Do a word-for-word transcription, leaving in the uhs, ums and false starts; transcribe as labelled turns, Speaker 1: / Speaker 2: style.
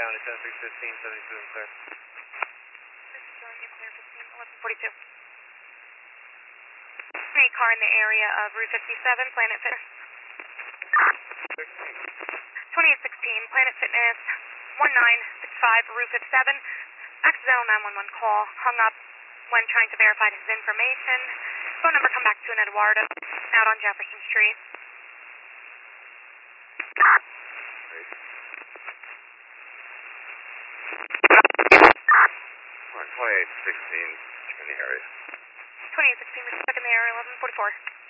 Speaker 1: down to ten three fifteen, seventy-two and clear.
Speaker 2: This is John, clear fifteen, eleven forty-two. A car in the area of Route fifty-seven, Planet Fitness. twenty-eight sixteen, Planet Fitness, one nine six five, Route fifty-seven. Accidental nine one one call, hung up when trying to verify his information. Phone number come back to an Eduardo, out on Jefferson Street.
Speaker 1: twenty-eight sixteen, in the area.
Speaker 2: twenty-eight sixteen, stuck in the area, eleven forty-four.